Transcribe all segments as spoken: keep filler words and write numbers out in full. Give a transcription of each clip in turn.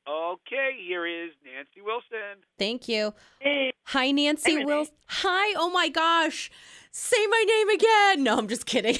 Okay, here is Nancy Wilson. Thank you. Hey, Hi, hey, Nancy Renee. Wilson. Hi. Oh my gosh. Say my name again. No, I'm just kidding.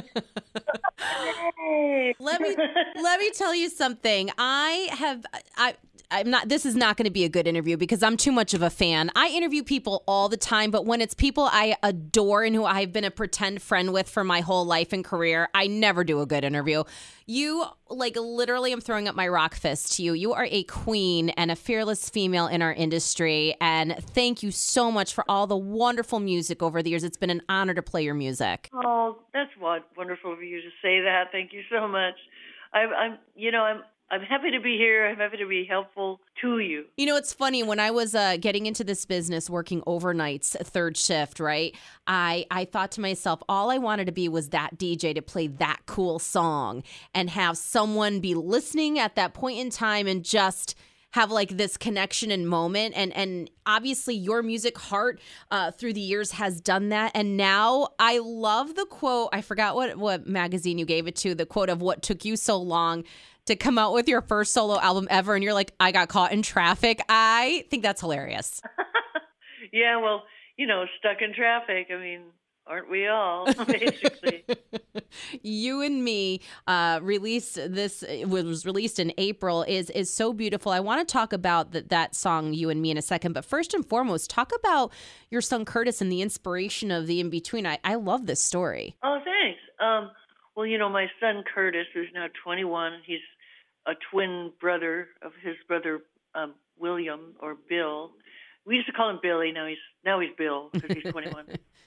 Hey. let me let me tell you something. I have I I'm not this is not going to be a good interview because I'm too much of a fan. I interview people all the time, but when it's people I adore and who I've been a pretend friend with for my whole life and career, I never do a good interview. You, like, literally, I'm throwing up my rock fist to you. You are a queen and a fearless female in our industry. And thank you so much for all the wonderful music over the years. It's been an honor to play your music. Oh, that's won- wonderful of you to say that. Thank you so much. I'm, I'm, you know, I'm, I'm happy to be here. I'm happy to be helpful to you. You know, it's funny when I was uh, getting into this business, working overnights, third shift, right? I I thought to myself, all I wanted to be was that D J to play that cool song and have someone be listening at that point in time and just have like this connection and moment. And and obviously your music heart uh, through the years has done that. And now I love the quote. I forgot what, what magazine you gave it to, the quote of what took you so long to come out with your first solo album ever. And you're like, I got caught in traffic. I think that's hilarious. Yeah, well, you know, stuck in traffic. I mean, aren't we all, basically? You and Me uh, released this, it was released in April, is is so beautiful. I want to talk about that that song, You and Me, in a second. But first and foremost, talk about your son Curtis and the inspiration of the in-between. I, I love this story. Oh, thanks. Um, well, you know, my son Curtis, who's now twenty-one, he's a twin brother of his brother um, William, or Bill. We used to call him Billy. Now he's now he's Bill because he's twenty-one.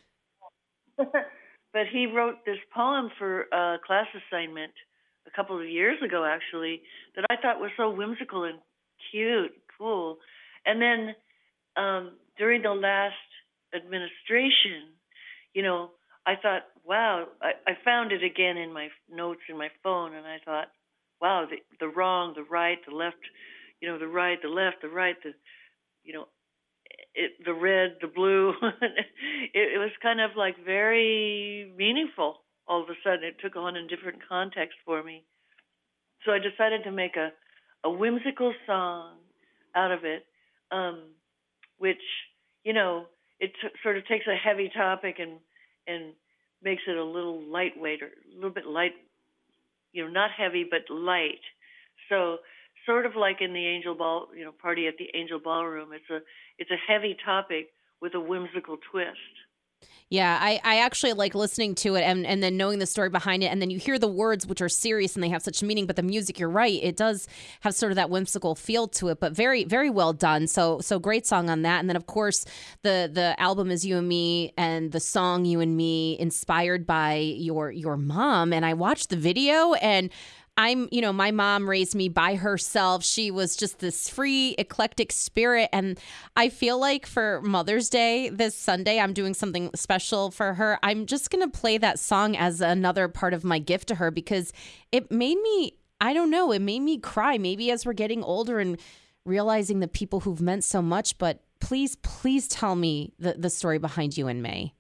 But he wrote this poem for a class assignment a couple of years ago, actually, that I thought was so whimsical and cute, cool. And then um, during the last administration, you know, I thought, wow, I, I found it again in my notes in my phone, and I thought, wow, the, the wrong, the right, the left, you know, the right, the left, the right, the, you know, it, the red, the blue. it, it was kind of like very meaningful all of a sudden. It took on a different context for me. So I decided to make a, a whimsical song out of it, um, which, you know, it t- sort of takes a heavy topic and and makes it a little lightweight, or a little bit light, you know, not heavy, but light. So sort of like in the Angel Ball, you know, party at the Angel Ballroom. It's a it's a heavy topic with a whimsical twist. Yeah, I, I actually like listening to it and, and then knowing the story behind it. And then you hear the words, which are serious and they have such meaning. But the music, you're right, it does have sort of that whimsical feel to it, but very, very well done. So so great song on that. And then, of course, the the album is You and Me, and the song You and Me inspired by your your mom. And I watched the video, and I'm, you know, my mom raised me by herself. She was just this free, eclectic spirit. And I feel like for Mother's Day this Sunday, I'm doing something special for her. I'm just going to play that song as another part of my gift to her because it made me, I don't know, it made me cry. Maybe as we're getting older and realizing the people who've meant so much. But please, please tell me the, the story behind You and Me.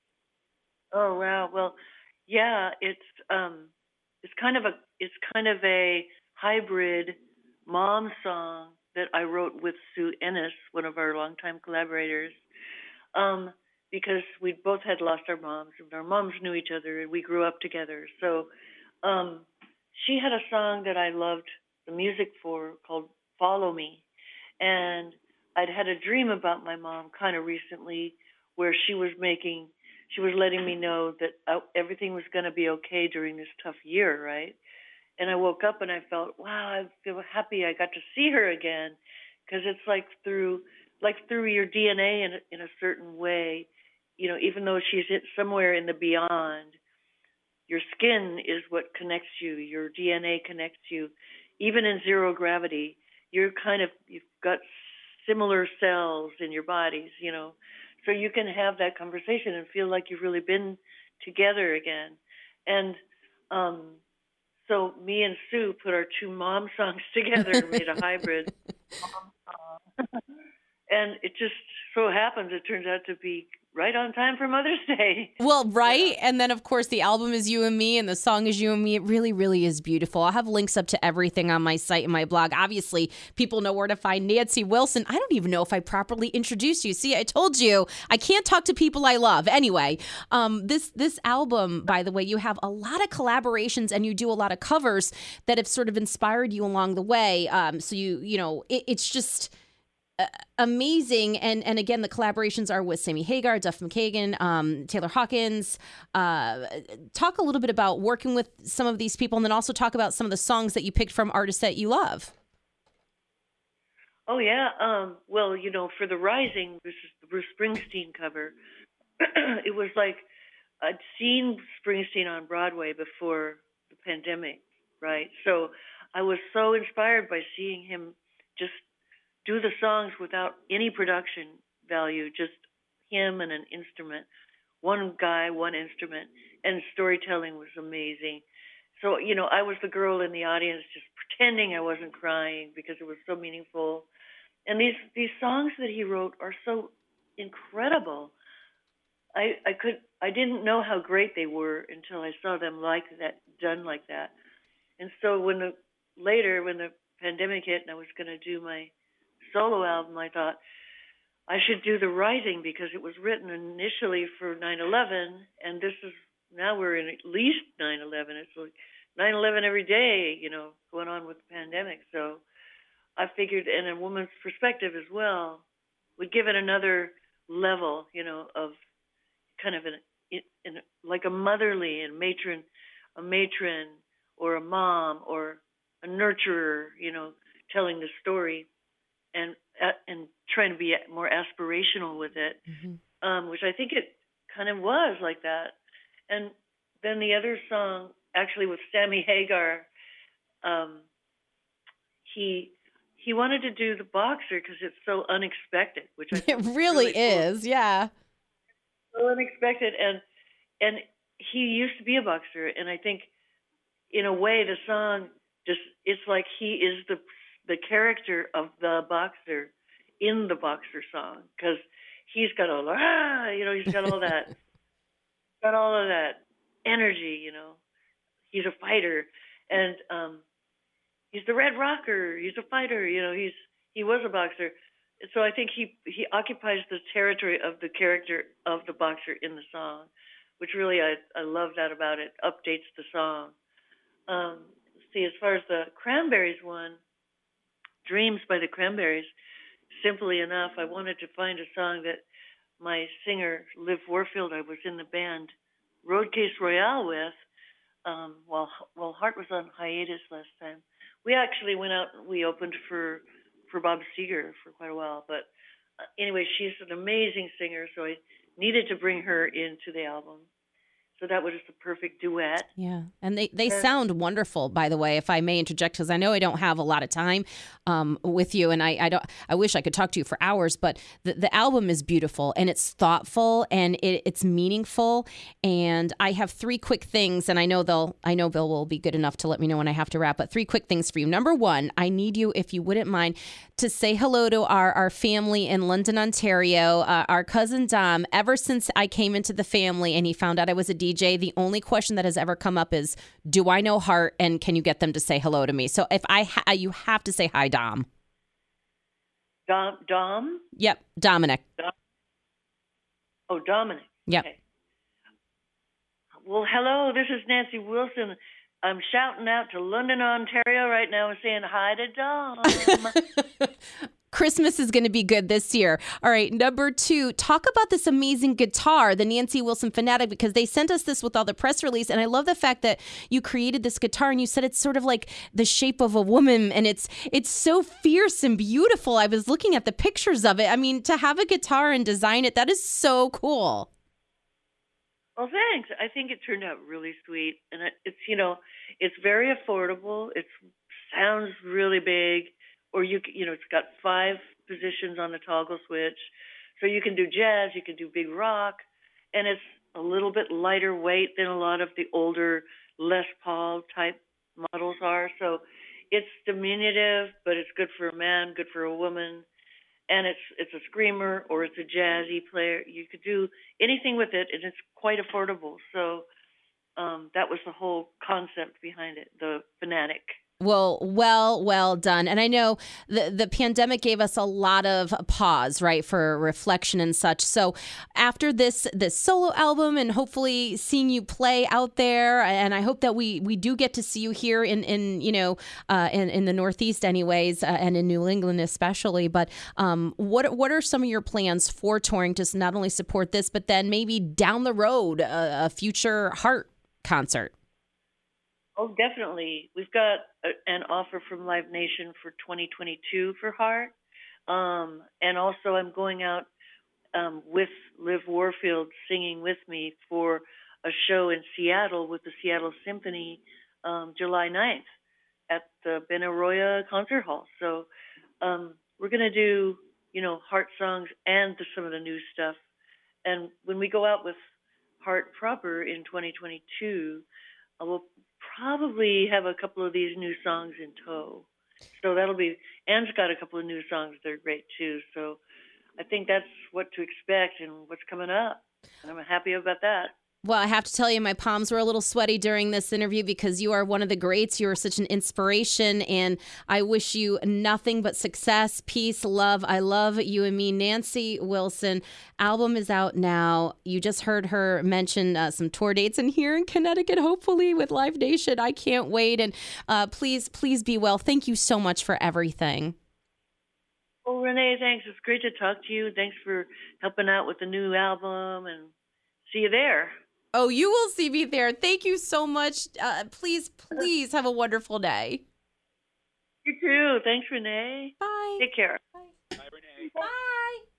Oh, wow. Well, yeah, it's um, it's kind of a it's kind of a hybrid mom song that I wrote with Sue Ennis, one of our longtime collaborators, um, because we both had lost our moms, and our moms knew each other, and we grew up together. So um, she had a song that I loved the music for called "Follow Me," and I'd had a dream about my mom kind of recently, where she was making she was letting me know that uh, everything was going to be okay during this tough year, right? And I woke up and I felt, wow, I feel happy I got to see her again, because it's like through, like through your D N A in a, in a certain way, you know, even though she's somewhere in the beyond, your skin is what connects you. Your D N A connects you. Even in zero gravity, you're kind of, you've got similar cells in your bodies, you know, so you can have that conversation and feel like you've really been together again. And um, so me and Sue put our two mom songs together and made a hybrid mom song. And it just so happens, it turns out to be right on time for Mother's Day. Well, right. And then, of course, the album is You and Me and the song is You and Me. It really, really is beautiful. I'll have links up to everything on my site and my blog. Obviously, people know where to find Nancy Wilson. I don't even know if I properly introduced you. See, I told you I can't talk to people I love. Anyway, um, this this album, by the way, you have a lot of collaborations and you do a lot of covers that have sort of inspired you along the way. Um, so you, you know, it, it's just Uh, amazing. And and again, the collaborations are with Sammy Hagar, Duff McKagan, um, Taylor Hawkins. Uh, talk a little bit about working with some of these people and then also talk about some of the songs that you picked from artists that you love. Oh, yeah. Um, well, you know, for The Rising, this is the Bruce Springsteen cover. It was like I'd seen Springsteen on Broadway before the pandemic, right? So I was so inspired by seeing him just do the songs without any production value, just him and an instrument, one guy, one instrument, and storytelling was amazing. So, you know, I was the girl in the audience just pretending I wasn't crying because it was so meaningful. And these, these songs that he wrote are so incredible. I, I could, I didn't know how great they were until I saw them like that, done like that. And so when the, later, when the pandemic hit and I was going to do my solo album, I thought I should do The Rising because it was written initially for nine eleven, and this is, now we're in at least nine eleven. It's like nine eleven every day, you know, going on with the pandemic. So I figured, in a woman's perspective as well, would give it another level, you know, of kind of an, in, in, like a motherly and matron, a matron or a mom or a nurturer, you know, telling the story. And uh, and trying to be more aspirational with it, mm-hmm. um, which I think it kind of was like that. And then the other song, actually with Sammy Hagar, um, he he wanted to do The Boxer because it's so unexpected, which I it really, really is, cool. yeah, so unexpected. And and he used to be a boxer, and I think in a way the song just, it's like he is the the character of the boxer in the Boxer song, because he's got all, ah, you know, he's got all that, got all of that energy, you know. He's a fighter, and um, he's the Red Rocker. He's a fighter, you know. He's he was a boxer, so I think he he occupies the territory of the character of the boxer in the song, which really I I love that about it. Updates the song. Um, see, as far as the Cranberries one. Dreams by the Cranberries, simply enough, I wanted to find a song that my singer, Liv Warfield, I was in the band Roadcase Royale with, um, while while Hart was on hiatus last time. We actually went out and we opened for, for Bob Seger for quite a while. But uh, anyway, she's an amazing singer, so I needed to bring her into the album. So that was the perfect duet. Yeah. And they, they sound wonderful, by the way, if I may interject, because I know I don't have a lot of time um, with you. And I, I don't I wish I could talk to you for hours, but the, the album is beautiful and it's thoughtful and it, it's meaningful. And I have three quick things, and I know they'll I know Bill will be good enough to let me know when I have to wrap, but three quick things for you. Number one, I need you, if you wouldn't mind, to say hello to our, our family in London, Ontario, uh, our cousin Dom. Ever since I came into the family and he found out I was a D J, the only question that has ever come up is, do I know Hart, and can you get them to say hello to me? So if I, ha- you have to say hi, Dom. Dom? Dom? Yep, Dominic. Dom? Oh, Dominic. Yep. Okay. Well, hello, this is Nancy Wilson. I'm shouting out to London, Ontario right now and saying hi to Dom. Christmas is going to be good this year. All right, number two, talk about this amazing guitar, the Nancy Wilson Fanatic, because they sent us this with all the press release, and I love the fact that you created this guitar and you said it's sort of like the shape of a woman, and it's it's so fierce and beautiful. I was looking at the pictures of it. I mean, to have a guitar and design it, that is so cool. Well, thanks. I think it turned out really sweet, and it, it's, you know, it's very affordable. It sounds really big. Or, you you know, it's got five positions on the toggle switch. So you can do jazz, you can do big rock, and it's a little bit lighter weight than a lot of the older Les Paul type models are. So it's diminutive, but it's good for a man, good for a woman. and it's it's a screamer or it's a jazzy player. You could do anything with it, and it's quite affordable. So um, that was the whole concept behind it, the Fanatic. Well, well, well done. And I know the the pandemic gave us a lot of pause, right, for reflection and such. So after this this solo album and hopefully seeing you play out there, and I hope that we we do get to see you here in in you know uh, in in the Northeast, anyways, uh, and in New England especially. But um, what what are some of your plans for touring to not only support this, but then maybe down the road a, a future Heart concert? Oh, definitely. We've got a, an offer from Live Nation for twenty twenty-two for Heart. Um, and also, I'm going out um, with Liv Warfield singing with me for a show in Seattle with the Seattle Symphony um, July ninth at the Benaroya Concert Hall. So um, we're going to do, you know, Heart songs and the, some of the new stuff. And when we go out with Heart proper in twenty twenty-two, I will probably have a couple of these new songs in tow. So that'll be, Anne's got a couple of new songs that are great too. So I think that's what to expect and what's coming up. And I'm happy about that. Well, I have to tell you, my palms were a little sweaty during this interview because you are one of the greats. You are such an inspiration, and I wish you nothing but success, peace, love. I love you and me. Nancy Wilson, album is out now. You just heard her mention uh, some tour dates in here in Connecticut, hopefully with Live Nation. I can't wait. And uh, please, please be well. Thank you so much for everything. Well, Renee, thanks. It's great to talk to you. Thanks for helping out with the new album, and see you there. Oh, you will see me there. Thank you so much. Uh, please, please have a wonderful day. You too. Thanks, Renee. Bye. Take care. Bye. Bye, Renee. Bye.